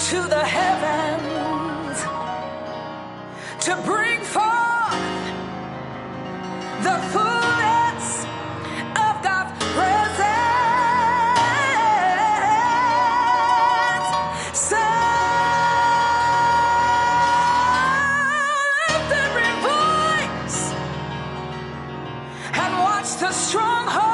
to the heavens to bring forth the fullness of God's presence. Sound every voice and watch the stronghold